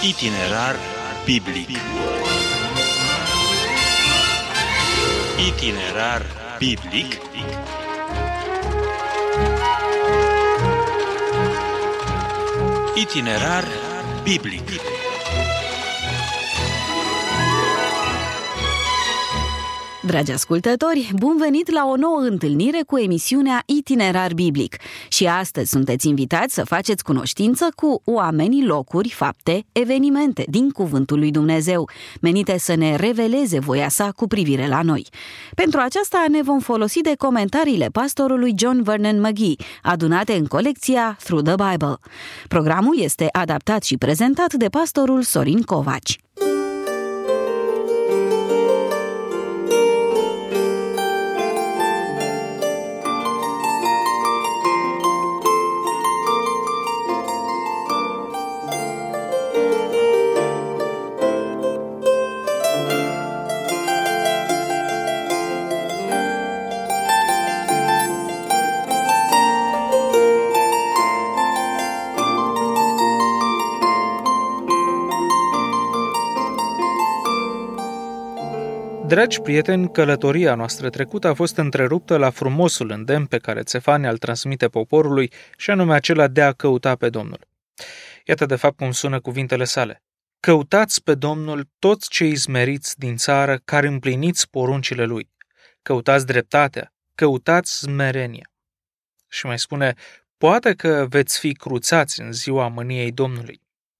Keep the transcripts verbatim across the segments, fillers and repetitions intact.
Itinerar biblic. Itinerar biblic. Itinerar biblic. Dragi ascultători, bun venit la o nouă întâlnire cu emisiunea Itinerar Biblic. Și astăzi sunteți invitați să faceți cunoștință cu oamenii, locuri, fapte, evenimente din Cuvântul lui Dumnezeu, menite să ne reveleze voia sa cu privire la noi. Pentru aceasta ne vom folosi de comentariile pastorului John Vernon McGee, adunate în colecția Through the Bible. Programul este adaptat și prezentat de pastorul Sorin Covaci. Dragi prieteni, călătoria noastră trecută a fost întreruptă la frumosul îndemn pe care Țefania îl transmite poporului, și anume acela de a căuta pe Domnul. Iată de fapt cum sună cuvintele sale. Căutați pe Domnul toți cei smeriți din țară, care împliniți poruncile Lui. Căutați dreptatea, căutați smerenia. Și mai spune, poate că veți fi cruțați în ziua mâniei Domnului.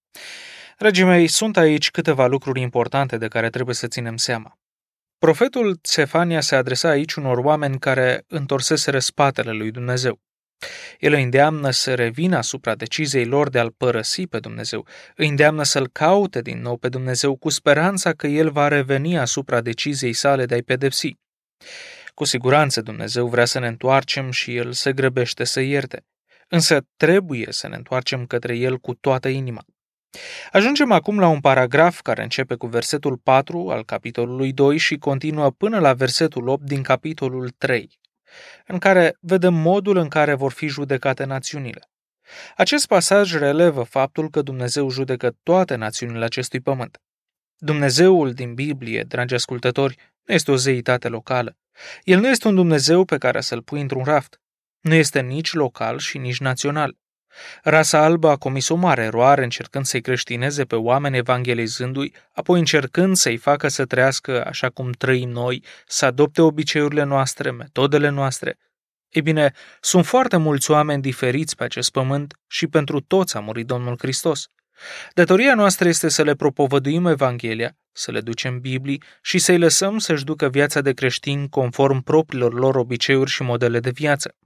Dragii mei, sunt aici câteva lucruri importante de care trebuie să ținem seama. Profetul Țefania se adresa aici unor oameni care întorseseră spatele lui Dumnezeu. El îi îndeamnă să revină asupra deciziei lor de a-L părăsi pe Dumnezeu, îi îndeamnă să-L caute din nou pe Dumnezeu cu speranța că El va reveni asupra deciziei sale de a-i pedepsi. Cu siguranță Dumnezeu vrea să ne întoarcem și El se grăbește să ierte, însă trebuie să ne întoarcem către El cu toată inima. Ajungem acum la un paragraf care începe cu versetul patru al capitolului doi și continuă până la versetul opt din capitolul trei, în care vedem modul în care vor fi judecate națiunile. Acest pasaj relevă faptul că Dumnezeu judecă toate națiunile acestui pământ. Dumnezeul din Biblie, dragi ascultători, nu este o zeitate locală. El nu este un Dumnezeu pe care să-L pui într-un raft. Nu este nici local și nici național. Rasa albă a comis o mare eroare încercând să-i creștineze pe oameni evangelizându-i, apoi încercând să-i facă să trăiască așa cum trăim noi, să adopte obiceiurile noastre, metodele noastre. Ei bine, sunt foarte mulți oameni diferiți pe acest pământ și pentru toți a murit Domnul Hristos. Datoria noastră este să le propovăduim Evanghelia, să le ducem Biblii și să-i lăsăm să-și ducă viața de creștini conform propriilor lor obiceiuri și modele de viață.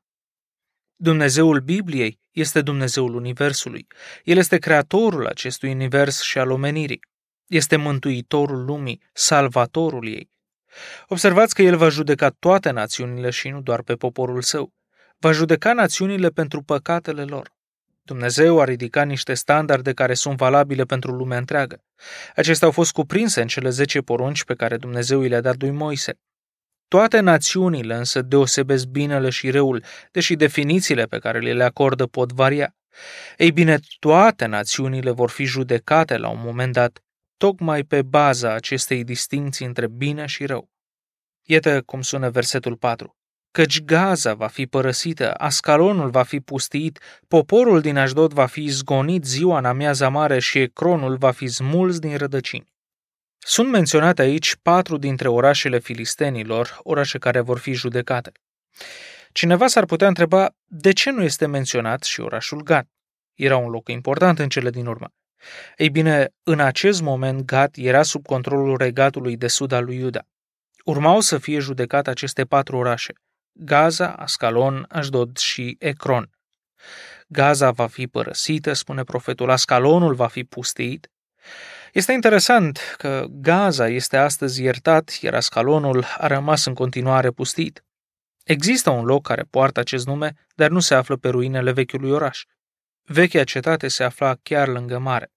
Dumnezeul Bibliei este Dumnezeul Universului. El este creatorul acestui univers și al omenirii. Este mântuitorul lumii, salvatorul ei. Observați că El va judeca toate națiunile și nu doar pe poporul său. Va judeca națiunile pentru păcatele lor. Dumnezeu a ridicat niște standarde care sunt valabile pentru lumea întreagă. Acestea au fost cuprinse în cele zece porunci pe care Dumnezeu i le-a dat lui Moise. Toate națiunile însă deosebesc binele și răul, deși definițiile pe care le acordă pot varia. Ei bine, toate națiunile vor fi judecate la un moment dat, tocmai pe baza acestei distincții între bine și rău. Iată cum sună versetul patru. Căci Gaza va fi părăsită, Ascalonul va fi pustiit, poporul din Așdod va fi izgonit ziua în amiaza mare și Ecronul va fi smuls din rădăcini. Sunt menționate aici patru dintre orașele filistenilor, orașe care vor fi judecate. Cineva s-ar putea întreba de ce nu este menționat și orașul Gat. Era un loc important în cele din urmă. Ei bine, în acest moment Gat era sub controlul regatului de sud al lui Iuda. Urmau să fie judecate aceste patru orașe, Gaza, Ascalon, Așdod și Ecron. Gaza va fi părăsită, spune profetul, Ascalonul va fi pustit. Este interesant că Gaza este astăzi iertat, iar Ascalonul a rămas în continuare pustit. Există un loc care poartă acest nume, dar nu se află pe ruinele vechiului oraș. Vechea cetate se afla chiar lângă mare.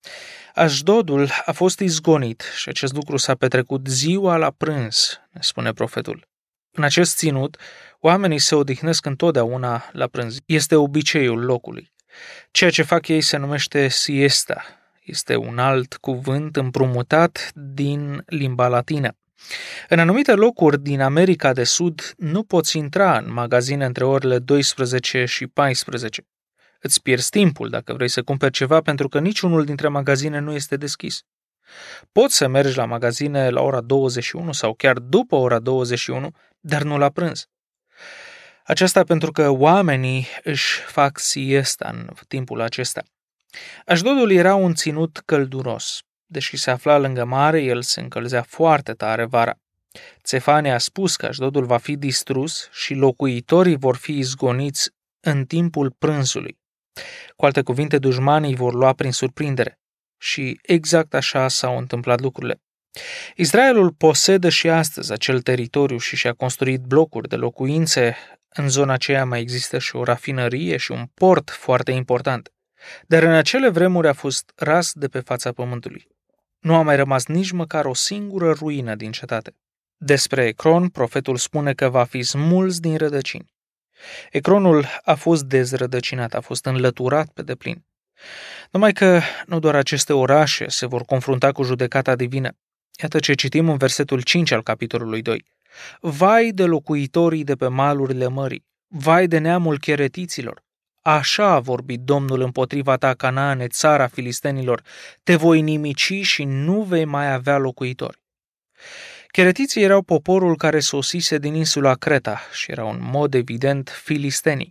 Așdodul a fost izgonit și acest lucru s-a petrecut ziua la prânz, ne spune profetul. În acest ținut, oamenii se odihnesc întotdeauna la prânz. Este obiceiul locului. Ceea ce fac ei se numește siesta. Este un alt cuvânt împrumutat din limba latină. În anumite locuri din America de Sud nu poți intra în magazine între orele douăsprezece și paisprezece. Îți pierzi timpul dacă vrei să cumperi ceva pentru că niciunul dintre magazine nu este deschis. Poți să mergi la magazine la ora douăzeci și unu sau chiar după ora douăzeci și unu, dar nu la prânz. Aceasta pentru că oamenii își fac siesta în timpul acesta. Ashdodul era un ținut călduros. Deși se afla lângă mare, el se încălzea foarte tare vara. Țefania a spus că Ashdodul va fi distrus și locuitorii vor fi izgoniți în timpul prânzului. Cu alte cuvinte, dușmanii vor lua prin surprindere. Și exact așa s-au întâmplat lucrurile. Israelul posedă și astăzi acel teritoriu și și-a construit blocuri de locuințe. În zona aceea mai există și o rafinărie și un port foarte important. Dar în acele vremuri a fost ras de pe fața pământului. Nu a mai rămas nici măcar o singură ruină din cetate. Despre Ecron, profetul spune că va fi smuls din rădăcini. Ecronul a fost dezrădăcinat, a fost înlăturat pe deplin. Numai că nu doar aceste orașe se vor confrunta cu judecata divină. Iată ce citim în versetul cinci al capitolului doi. Vai de locuitorii de pe malurile mării, vai de neamul cheretiților. Așa a vorbit Domnul împotriva ta, Canaane, țara filistenilor, te voi nimici și nu vei mai avea locuitori. Cheretiții erau poporul care sosise din insula Creta și erau în mod evident filistenii.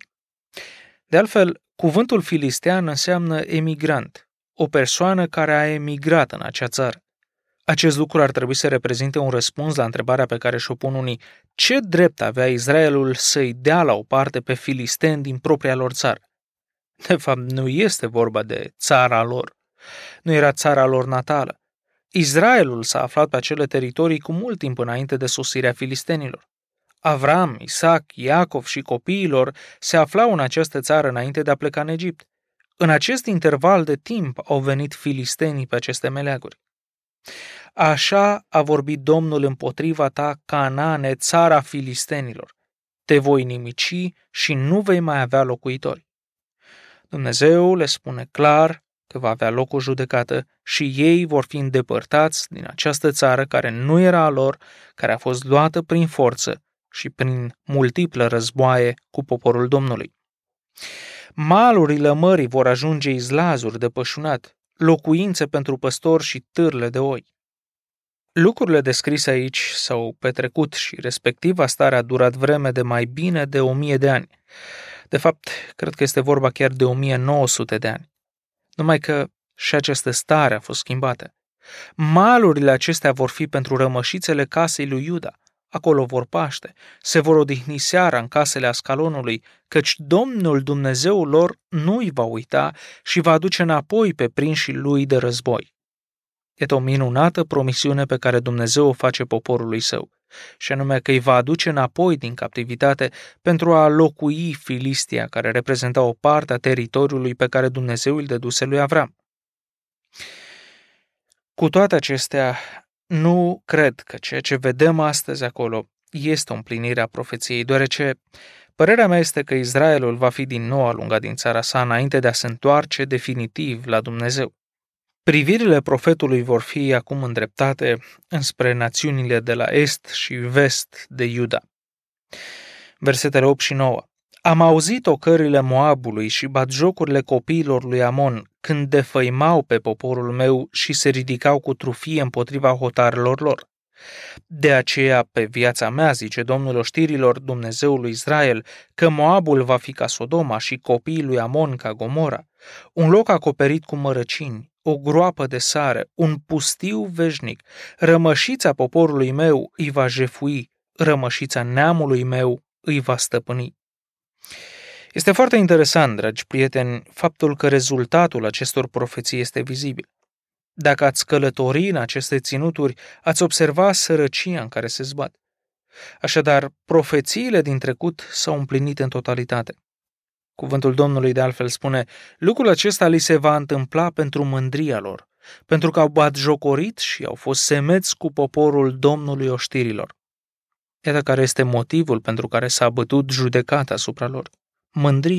De altfel, cuvântul filistean înseamnă emigrant, o persoană care a emigrat în acea țară. Acest lucru ar trebui să reprezinte un răspuns la întrebarea pe care și-o pun unii: ce drept avea Israelul să-i dea la o parte pe filisteni din propria lor țară? De fapt, nu este vorba de țara lor. Nu era țara lor natală. Israelul s-a aflat pe acele teritorii cu mult timp înainte de sosirea filistenilor. Avram, Isaac, Iacov și copiilor se aflau în această țară înainte de a pleca în Egipt. În acest interval de timp au venit filistenii pe aceste meleaguri. Așa a vorbit Domnul împotriva ta, Canaane, țara filistenilor. Te voi nimici și nu vei mai avea locuitori. Dumnezeu le spune clar că va avea loc o judecată și ei vor fi îndepărtați din această țară care nu era a lor, care a fost luată prin forță și prin multiple războaie cu poporul Domnului. Malurile mării vor ajunge izlazuri de pășunat, locuințe pentru păstori și târle de oi. Lucrurile descrise aici s-au petrecut și respectiva stare a durat vreme de mai bine de o mie de ani. De fapt, cred că este vorba chiar de o mie nouă sute de ani. Numai că și această stare a fost schimbată. Malurile acestea vor fi pentru rămășițele casei lui Iuda. Acolo vor paște, se vor odihni seara în casele Ascalonului, căci Domnul Dumnezeul lor nu îi va uita și va aduce înapoi pe prinșii lui de război. Este o minunată promisiune pe care Dumnezeu o face poporului său, și anume că îi va aduce înapoi din captivitate pentru a locui Filistia, care reprezenta o parte a teritoriului pe care Dumnezeu îl dăduse lui Avram. Cu toate acestea, nu cred că ceea ce vedem astăzi acolo este o împlinire a profeției, deoarece părerea mea este că Israelul va fi din nou alungat din țara sa înainte de a se întoarce definitiv la Dumnezeu. Privirile profetului vor fi acum îndreptate înspre națiunile de la est și vest de Iuda. Versetele opt și nouă. Am auzit ocările Moabului și batjocurile copiilor lui Amon când defăimau pe poporul meu și se ridicau cu trufie împotriva hotarelor lor. De aceea, pe viața mea, zice Domnul oștirilor, Dumnezeul lui Israel, că Moabul va fi ca Sodoma și copiii lui Amon ca Gomora, un loc acoperit cu mărăcini, o groapă de sare, un pustiu veșnic. Rămășița poporului meu îi va jefui, rămășița neamului meu îi va stăpâni. Este foarte interesant, dragi prieteni, faptul că rezultatul acestor profeții este vizibil. Dacă ați călători în aceste ținuturi, ați observa sărăcia în care se zbat. Așadar, profețiile din trecut s-au împlinit în totalitate. Cuvântul Domnului de altfel spune, lucrul acesta li se va întâmpla pentru mândria lor, pentru că au batjocorit și au fost semeți cu poporul Domnului oștirilor. Iată care este motivul pentru care s-a bătut judecata asupra lor. Mândria.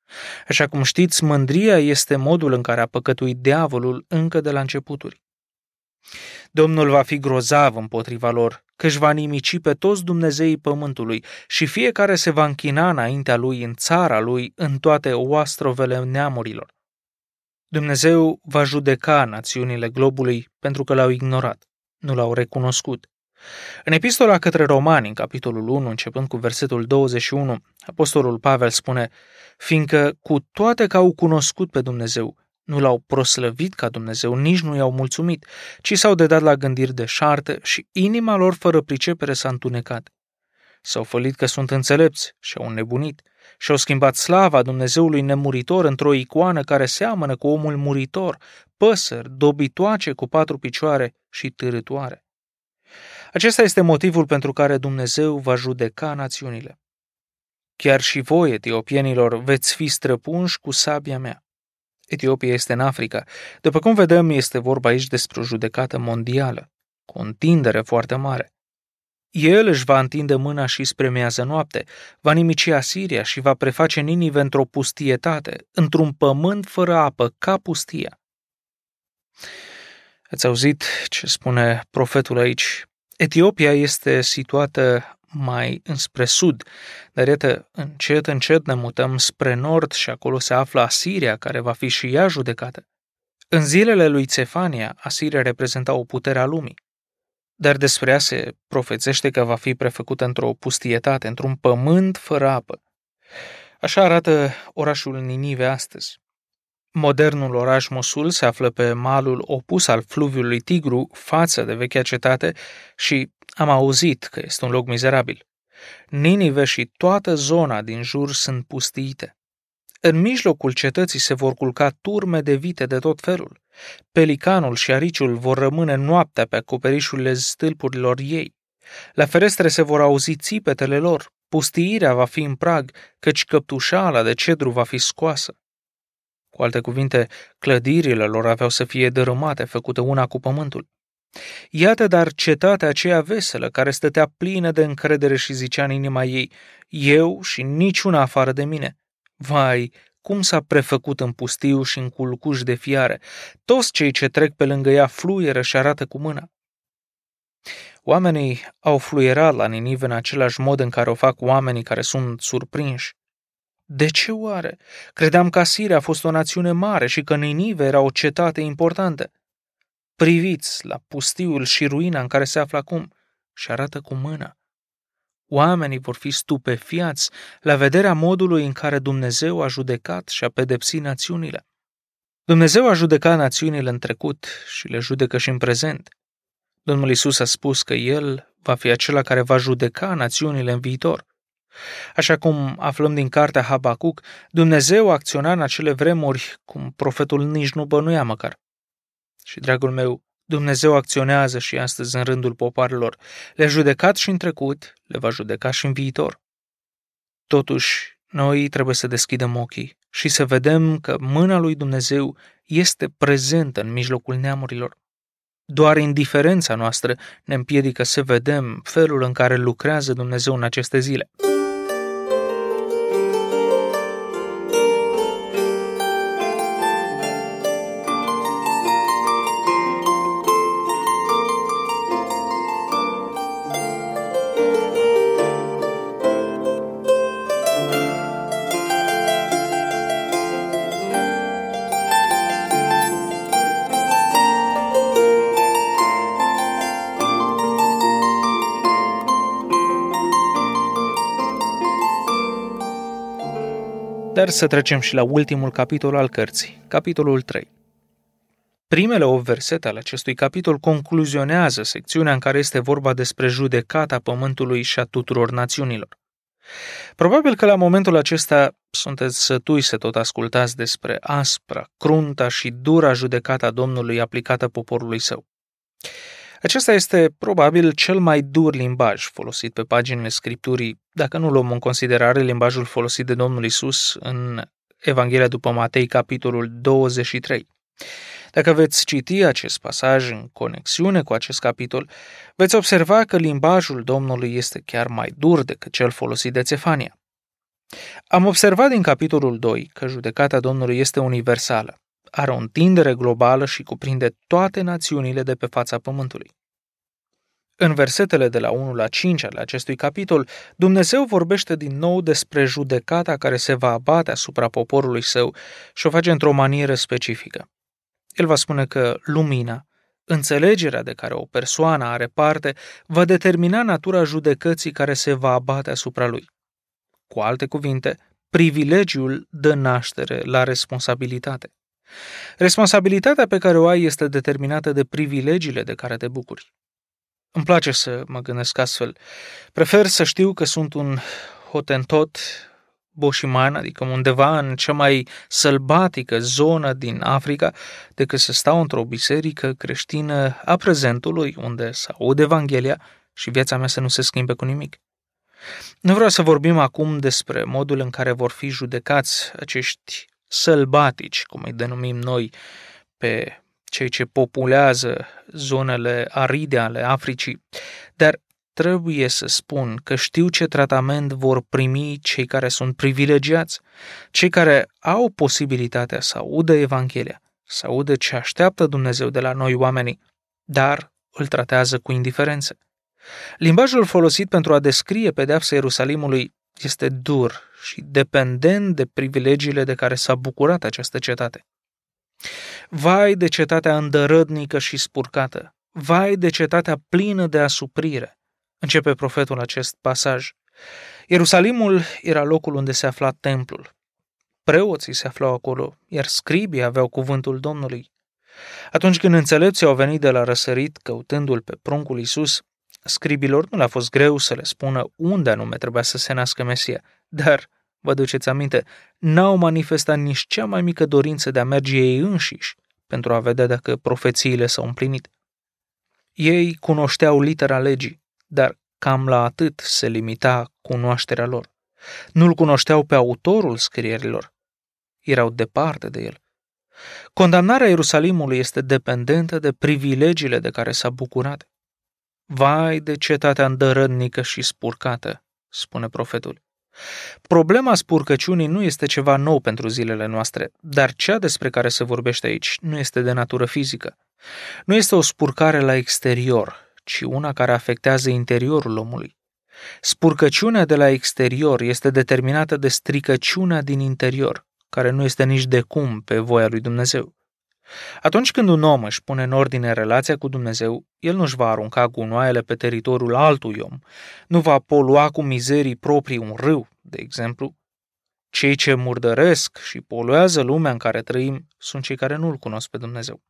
Așa cum știți, mândria este modul în care a păcătuit diavolul încă de la începuturi. Domnul va fi grozav împotriva lor, că își va nimici pe toți dumnezeii pământului și fiecare se va închina înaintea lui în țara lui, în toate oastrovele neamurilor. Dumnezeu va judeca națiunile globului pentru că l-au ignorat, nu l-au recunoscut. În epistola către Romani, în capitolul unu, începând cu versetul douăzeci și unu, apostolul Pavel spune: fiindcă cu toate că au cunoscut pe Dumnezeu, nu l-au proslăvit ca Dumnezeu, nici nu i-au mulțumit, ci s-au dedat la gândiri deșarte și inima lor fără pricepere s-a întunecat. S-au fălit că sunt înțelepți și au înnebunit și au schimbat slava Dumnezeului nemuritor într-o icoană care seamănă cu omul muritor, păsări, dobitoace cu patru picioare și târâtoare. Acesta este motivul pentru care Dumnezeu va judeca națiunile. Chiar și voi, etiopienilor, veți fi străpunși cu sabia mea. Etiopia este în Africa. După cum vedem, este vorba aici despre o judecată mondială, cu o întindere foarte mare. El își va întinde mâna și spre miază noapte, va nimici Asiria și va preface Ninive într-o pustietate, într-un pământ fără apă, ca pustia. Ați auzit ce spune profetul aici? Etiopia este situată mai înspre sud, dar iată, încet, încet ne mutăm spre nord și acolo se află Asiria, care va fi și ea judecată. În zilele lui Țefania, Asiria reprezenta o putere a lumii, dar despre ea se profețește că va fi prefăcută într-o pustietate, într-un pământ fără apă. Așa arată orașul Ninive astăzi. Modernul oraș Mosul se află pe malul opus al fluviului Tigru față de vechea cetate și am auzit că este un loc mizerabil. Ninive și toată zona din jur sunt pustiite. În mijlocul cetății se vor culca turme de vite de tot felul. Pelicanul și ariciul vor rămâne noaptea pe acoperișurile stâlpurilor ei. La ferestre se vor auzi țipetele lor. Pustiirea va fi în prag, căci căptușala de cedru va fi scoasă. Cu alte cuvinte, clădirile lor aveau să fie dărâmate, făcute una cu pământul. Iată dar cetatea aceea veselă, care stătea plină de încredere și zicea în inima ei: eu și niciuna afară de mine. Vai, cum s-a prefăcut în pustiu și în culcuș de fiare! Toți cei ce trec pe lângă ea fluieră și arată cu mâna. Oamenii au fluierat la Ninive în același mod în care o fac oamenii care sunt surprinși. De ce oare? Credeam că Asiria a fost o națiune mare și că Ninive era o cetate importantă. Priviți la pustiul și ruina în care se află acum și arată cu mâna. Oamenii vor fi stupefiați la vederea modului în care Dumnezeu a judecat și a pedepsit națiunile. Dumnezeu a judecat națiunile în trecut și le judecă și în prezent. Domnul Iisus a spus că El va fi acela care va judeca națiunile în viitor. Așa cum aflăm din cartea Habacuc, Dumnezeu acționa în acele vremuri cum profetul nici nu bănuia măcar. Și, dragul meu, Dumnezeu acționează și astăzi în rândul popoarelor. Le-a judecat și în trecut, le va judeca și în viitor. Totuși, noi trebuie să deschidem ochii și să vedem că mâna lui Dumnezeu este prezentă în mijlocul neamurilor. Doar indiferența noastră ne împiedică să vedem felul în care lucrează Dumnezeu în aceste zile. Dar să trecem și la ultimul capitol al cărții, capitolul trei. Primele opt versete ale acestui capitol concluzionează secțiunea în care este vorba despre judecata pământului și a tuturor națiunilor. Probabil că la momentul acesta sunteți sătui să tot ascultați despre aspra, crunta și dura judecata Domnului aplicată poporului său. Acesta este probabil cel mai dur limbaj folosit pe paginile Scripturii, dacă nu luăm în considerare limbajul folosit de Domnul Iisus în Evanghelia după Matei, capitolul douăzeci și trei. Dacă veți citi acest pasaj în conexiune cu acest capitol, veți observa că limbajul Domnului este chiar mai dur decât cel folosit de Țefania. Am observat din capitolul doi că judecata Domnului este universală, are o întindere globală și cuprinde toate națiunile de pe fața pământului. În versetele de la unu la cinci ale acestui capitol, Dumnezeu vorbește din nou despre judecata care se va abate asupra poporului său și o face într-o manieră specifică. El va spune că lumina, înțelegerea de care o persoană are parte, va determina natura judecății care se va abate asupra lui. Cu alte cuvinte, privilegiul dă naștere la responsabilitate. Responsabilitatea pe care o ai este determinată de privilegiile de care te bucuri. Îmi place să mă gândesc astfel. Prefer să știu că sunt un hotentot boșiman, adică undeva în cea mai sălbatică zonă din Africa, decât să stau într-o biserică creștină a prezentului, unde să aud Evanghelia și viața mea să nu se schimbe cu nimic. Nu vreau să vorbim acum despre modul în care vor fi judecați acești sălbatici, cum îi denumim noi, pe cei ce populează zonele aride ale Africii, dar trebuie să spun că știu ce tratament vor primi cei care sunt privilegiați, cei care au posibilitatea să audă Evanghelia, să audă ce așteaptă Dumnezeu de la noi oamenii, dar îl tratează cu indiferență. Limbajul folosit pentru a descrie pedeapsa Ierusalimului este dur și dependent de privilegiile de care s-a bucurat această cetate. Vai de cetatea îndărădnică și spurcată! Vai de cetatea plină de asuprire! Începe profetul acest pasaj. Ierusalimul era locul unde se afla templul. Preoții se aflau acolo, iar scribii aveau cuvântul Domnului. Atunci când înțelepții au venit de la răsărit căutându-l pe pruncul Iisus, scribilor nu le-a fost greu să le spună unde anume trebuia să se nască Mesia, dar, vă duceți aminte, n-au manifestat nici cea mai mică dorință de a merge ei înșiși pentru a vedea dacă profețiile s-au împlinit. Ei cunoșteau litera legii, dar cam la atât se limita cunoașterea lor. Nu-l cunoșteau pe autorul scrierilor. Erau departe de el. Condamnarea Ierusalimului este dependentă de privilegiile de care s-a bucurat. Vai de cetatea îndărădnică și spurcată, spune profetul. Problema spurcăciunii nu este ceva nou pentru zilele noastre, dar cea despre care se vorbește aici nu este de natură fizică. Nu este o spurcare la exterior, ci una care afectează interiorul omului. Spurcăciunea de la exterior este determinată de stricăciunea din interior, care nu este nici de cum pe voia lui Dumnezeu. Atunci când un om își pune în ordine relația cu Dumnezeu, el nu își va arunca gunoaiele pe teritoriul altui om, nu va polua cu mizerii proprii un râu, de exemplu. Cei ce murdăresc și poluează lumea în care trăim sunt cei care nu-L cunosc pe Dumnezeu.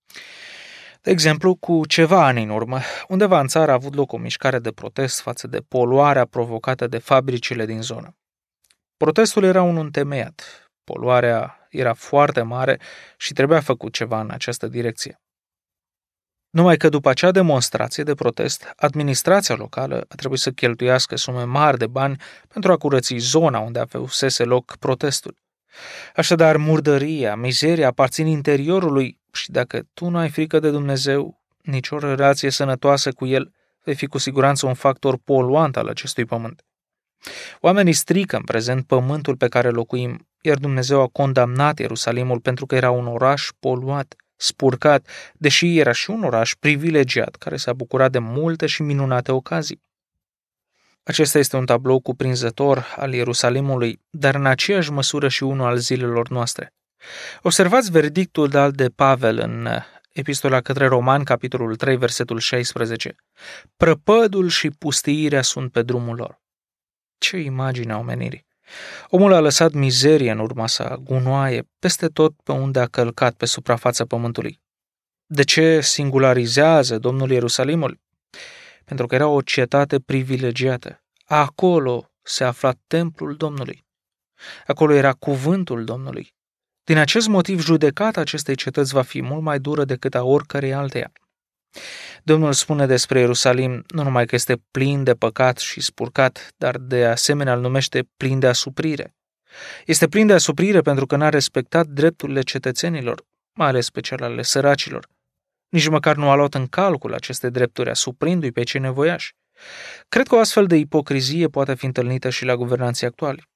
De exemplu, cu ceva ani în urmă, undeva în țară a avut loc o mișcare de protest față de poluarea provocată de fabricile din zonă. Protestul era unul întemeiat. Poluarea era foarte mare și trebuia făcut ceva în această direcție. Numai că după acea demonstrație de protest, administrația locală a trebuit să cheltuiască sume mari de bani pentru a curăți zona unde avusese loc protestul. Așadar, murdăria, mizeria aparțin interiorului și dacă tu nu ai frică de Dumnezeu, nicio relație sănătoasă cu El, vei fi cu siguranță un factor poluant al acestui pământ. Oamenii strică în prezent pământul pe care locuim, iar Dumnezeu a condamnat Ierusalimul pentru că era un oraș poluat, spurcat, deși era și un oraș privilegiat care s-a bucurat de multe și minunate ocazii. Acesta este un tablou cuprinzător al Ierusalimului, dar în aceeași măsură și unul al zilelor noastre. Observați verdictul dat de Pavel în Epistola către Romani, capitolul trei, versetul șaisprezece. Prăpădul și pustiirea sunt pe drumul lor. Ce imagine a omenirii! Omul a lăsat mizerie în urma sa, gunoaie, peste tot pe unde a călcat pe suprafața pământului. De ce singularizează Domnul Ierusalimul? Pentru că era o cetate privilegiată. Acolo se afla templul Domnului. Acolo era cuvântul Domnului. Din acest motiv, judecata acestei cetăți va fi mult mai dură decât a oricărei alteia. Domnul spune despre Ierusalim nu numai că este plin de păcat și spurcat, dar de asemenea îl numește plin de asuprire. Este plin de asuprire pentru că n-a respectat drepturile cetățenilor, mai ales pe cele ale săracilor. Nici măcar nu a luat în calcul aceste drepturi, asuprindu-i pe cei nevoiași. Cred că o astfel de ipocrizie poate fi întâlnită și la guvernanții actuali.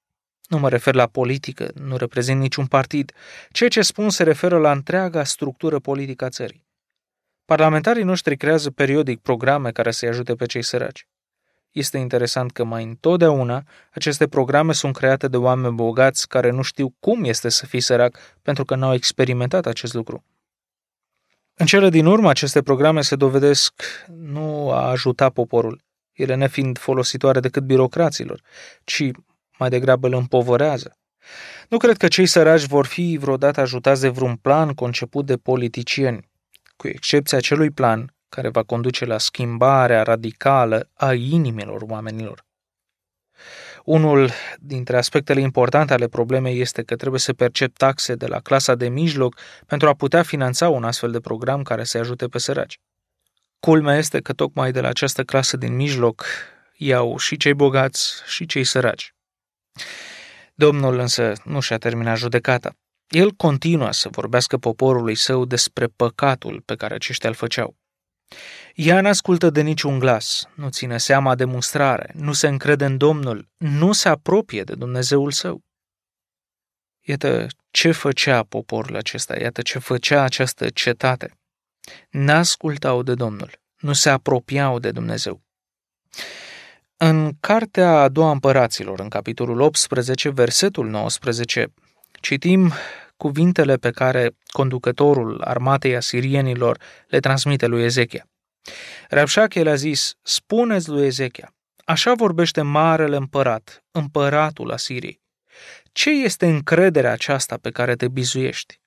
Nu mă refer la politică, nu reprezint niciun partid. Ceea ce spun se referă la întreaga structură politică a țării. Parlamentarii noștri creează periodic programe care să-i ajute pe cei săraci. Este interesant că mai întotdeauna aceste programe sunt create de oameni bogați care nu știu cum este să fii sărac pentru că n-au experimentat acest lucru. În cele din urmă, aceste programe se dovedesc nu a ajuta poporul, ele nefiind folositoare decât birocraților, ci mai degrabă îl împovărează. Nu cred că cei săraci vor fi vreodată ajutați de vreun plan conceput de politicieni, cu excepția acelui plan care va conduce la schimbarea radicală a inimilor oamenilor. Unul dintre aspectele importante ale problemei este că trebuie să percep taxe de la clasa de mijloc pentru a putea finanța un astfel de program care să ajute pe săraci. Culmea este că tocmai de la această clasă din mijloc iau și cei bogați și cei săraci. Domnul însă nu și-a terminat judecata. El continuă să vorbească poporului său despre păcatul pe care aceștia îl făceau. Ea n-ascultă de niciun glas, nu ține seama de mustrare, nu se încrede în Domnul, nu se apropie de Dumnezeul său. Iată ce făcea poporul acesta, iată ce făcea această cetate. N-ascultau de Domnul, nu se apropiau de Dumnezeu. În Cartea a doua Împăraților, în capitolul optsprezece, versetul nouăsprezece, citim cuvintele pe care conducătorul armatei asirienilor le transmite lui Ezechia. Rabșache le-a zis: spuneți lui Ezechia, așa vorbește marele împărat, împăratul Asiriei. Ce este încrederea aceasta pe care te bizuiești?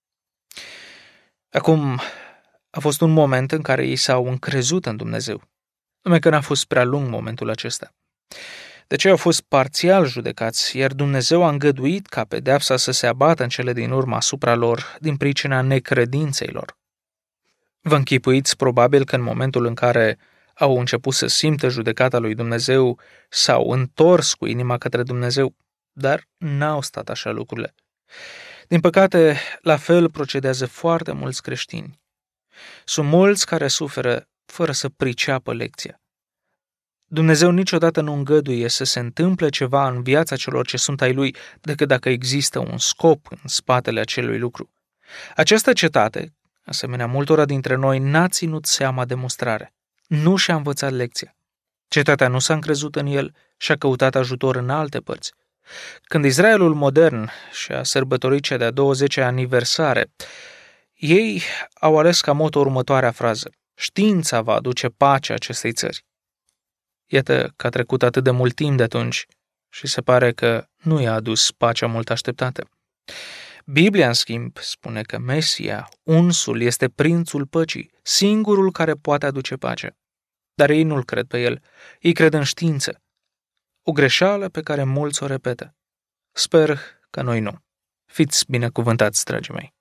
Acum, a fost un moment în care ei s-au încrezut în Dumnezeu, numai că n-a fost prea lung momentul acesta. De ce au fost parțial judecați, iar Dumnezeu a îngăduit ca pedeapsa să se abată în cele din urmă asupra lor din pricina necredinței lor. Vă închipuiți probabil că în momentul în care au început să simtă judecata lui Dumnezeu, s-au întors cu inima către Dumnezeu, dar n-au stat așa lucrurile. Din păcate, la fel procedează foarte mulți creștini. Sunt mulți care suferă fără să priceapă lecția. Dumnezeu niciodată nu îngăduie să se întâmple ceva în viața celor ce sunt ai Lui, decât dacă există un scop în spatele acelui lucru. Această cetate, asemenea multora dintre noi, n-a ținut seama de mustrare. Nu și-a învățat lecția. Cetatea nu s-a încrezut în el și a căutat ajutor în alte părți. Când Israelul modern și-a sărbătorit cea de-a douăzecea aniversare, ei au ales ca moto următoarea frază: știința va aduce pacea acestei țări. Iată că a trecut atât de mult timp de atunci și se pare că nu i-a adus pacea mult așteptată. Biblia, în schimb, spune că Mesia, unsul, este prințul păcii, singurul care poate aduce pacea. Dar ei nu-l cred pe el, ei cred în știință. O greșeală pe care mulți o repetă. Sper că noi nu. Fiți binecuvântați, dragii mei!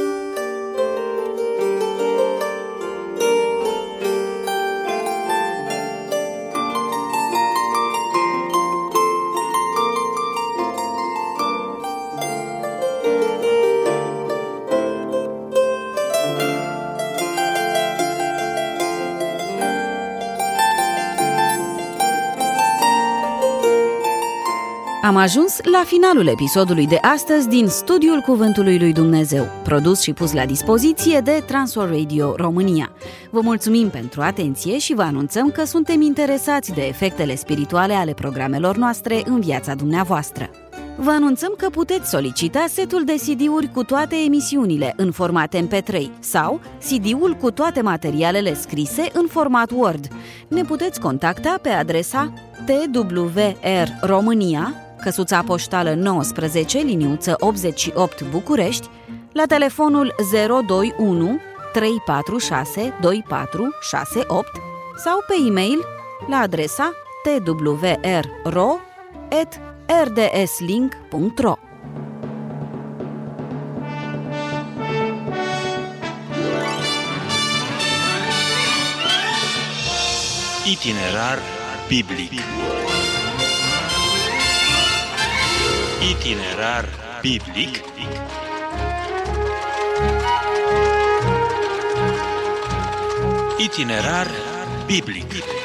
Am ajuns la finalul episodului de astăzi din Studiul Cuvântului lui Dumnezeu, produs și pus la dispoziție de Transworld Radio România. Vă mulțumim pentru atenție și vă anunțăm că suntem interesați de efectele spirituale ale programelor noastre în viața dumneavoastră. Vă anunțăm că puteți solicita setul de C D-uri cu toate emisiunile în format M P trei sau C D-ul cu toate materialele scrise în format Word. Ne puteți contacta pe adresa T W R România, căsuța poștală nouăsprezece, liniuță optzeci și opt București, la telefonul zero doi unu trei patru șase doi patru șase opt sau pe e-mail la adresa t w r ro at r d s link punct r o. Itinerar biblic. Itinerar biblic. Itinerar biblic.